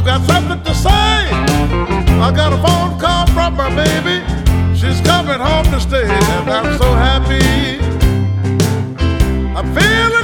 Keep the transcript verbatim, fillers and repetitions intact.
I've got something to say. I got a phone call from my baby. She's coming home to stay, and I'm so happy. I'm feeling